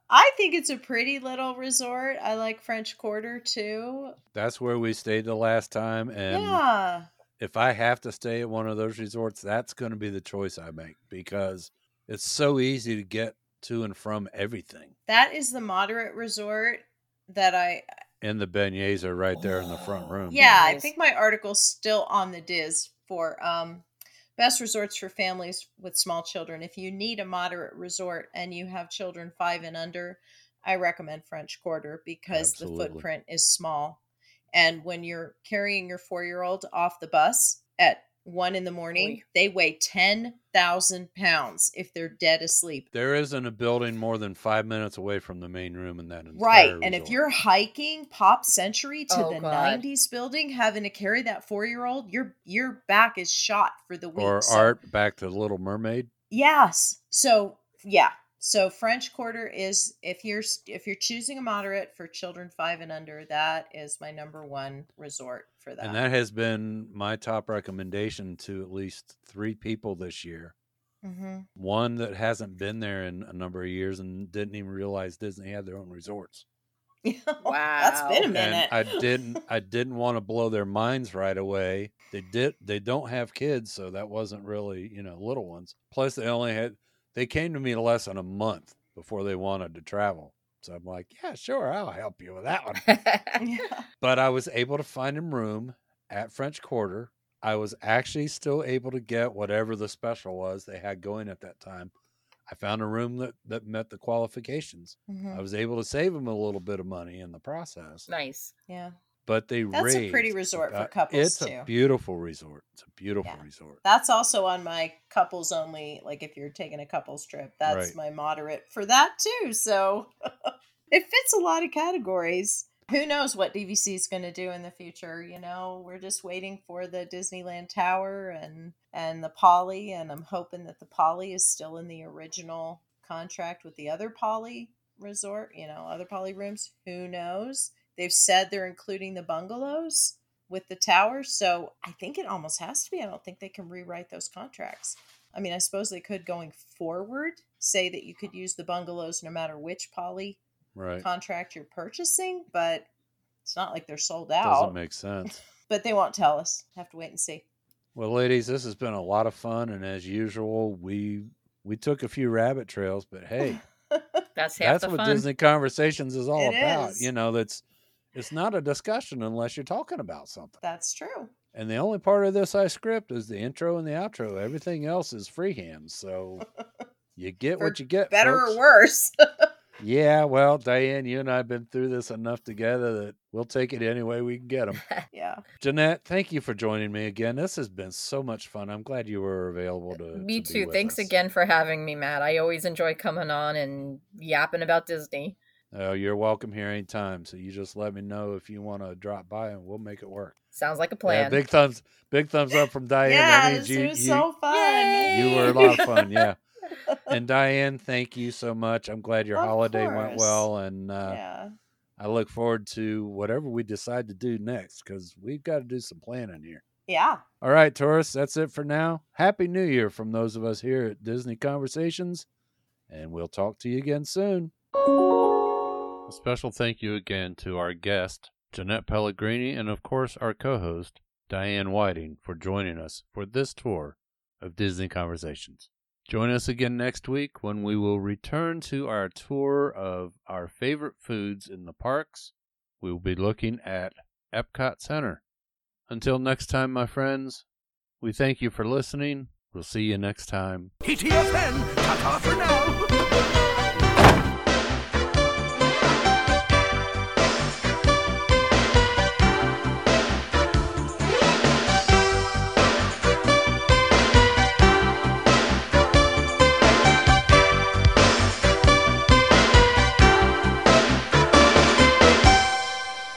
I think it's a pretty little resort. I like French Quarter too. That's where we stayed the last time. And yeah. if I have to stay at one of those resorts, that's going to be the choice I make because it's so easy to get to and from everything. That is the moderate resort that I... And the beignets are right there in the front room. Yeah, Nice. I think my article's still on the Diz for um, best resorts for families with small children. If you need a moderate resort and you have children five and under, I recommend French Quarter because Absolutely. the footprint is small. And when you're carrying your four-year-old off the bus at one in the morning, Oy. they weigh ten thousand pounds if they're dead asleep. There isn't a building more than five minutes away from the main room in that entire Right. And if resort. you're hiking Pop Century to Oh, the God. nineties building, having to carry that four-year-old, your your back is shot for the week. Or So- Art back to Little Mermaid. Yes. So yeah. So French Quarter is if you're if you're choosing a moderate for children five and under, that is my number one resort for that. And that has been my top recommendation to at least three people this year. mm-hmm. One that hasn't been there in a number of years and didn't even realize Disney had their own resorts. That's been a And minute. I didn't I didn't want to blow their minds right away. They did they don't have kids, so that wasn't really, you know, little ones. Plus they only had they came to me less than a month before they wanted to travel. So I'm like, yeah, sure, I'll help you with that one. Yeah. But I was able to find him room at French Quarter. I was actually still able to get whatever the special was they had going at that time. I found a room that, that met the qualifications. Mhm. I was able to save them a little bit of money in the process. Nice. Yeah. But they That's a pretty raised resort for about- couples, It's too. a beautiful resort. It's a beautiful Yeah. resort. That's also on my couples only, like if you're taking a couples trip, that's Right. my moderate for that too. So it fits a lot of categories. Who knows what D V C is going to do in the future? You know, we're just waiting for the Disneyland Tower and and the Poly, and I'm hoping that the Poly is still in the original contract with the other Poly resort, you know, other Poly rooms. Who knows? They've said they're including the bungalows with the tower, so I think it almost has to be. I don't think they can rewrite those contracts. I mean, I suppose they could going forward say that you could use the bungalows no matter which Poly Right. contract you're purchasing, but it's not like they're sold Doesn't out. make sense. But they won't tell us. Have to wait and see. Well, ladies, this has been a lot of fun, and as usual, we we took a few rabbit trails, but hey, That's half that's the what fun. Disney Conversations is all It about. is. You know, that's it's not a discussion unless you're talking about something. That's true. And the only part of this I script is the intro and the outro. Everything else is freehand. So you get For what you get. Better folks. or worse. Yeah, well, Diane, you and I have been through this enough together that we'll take it any way we can get them. Yeah. Jeanette, thank you for joining me again. This has been so much fun. I'm glad you were available to. Me to be too. with Thanks us. again for having me, Matt. I always enjoy coming on and yapping about Disney. Oh, you're welcome here anytime. So you just let me know if you want to drop by, and we'll make it work. Sounds like a Yeah, plan. big thumbs, big thumbs up from Diane. That means Yes, you, it was you, so fun. Yay! you were a lot of fun. Yeah. And Diane, thank you so much. I'm glad your Of holiday went course. well, and uh, Yeah. I look forward to whatever we decide to do next because we've got to do some planning here. Yeah. All right, tourists, that's it for now. Happy New Year from those of us here at Disney Conversations, and we'll talk to you again soon. A special thank you again to our guest, Jeanette Pellegrini, and of course our co-host, Diane Whiting, for joining us for this tour of Disney Conversations. Join us again next week when we will return to our tour of our favorite foods in the parks. We will be looking at Epcot Center. Until next time, my friends, we thank you for listening. We'll see you next time. T T F N, ta-ta for now.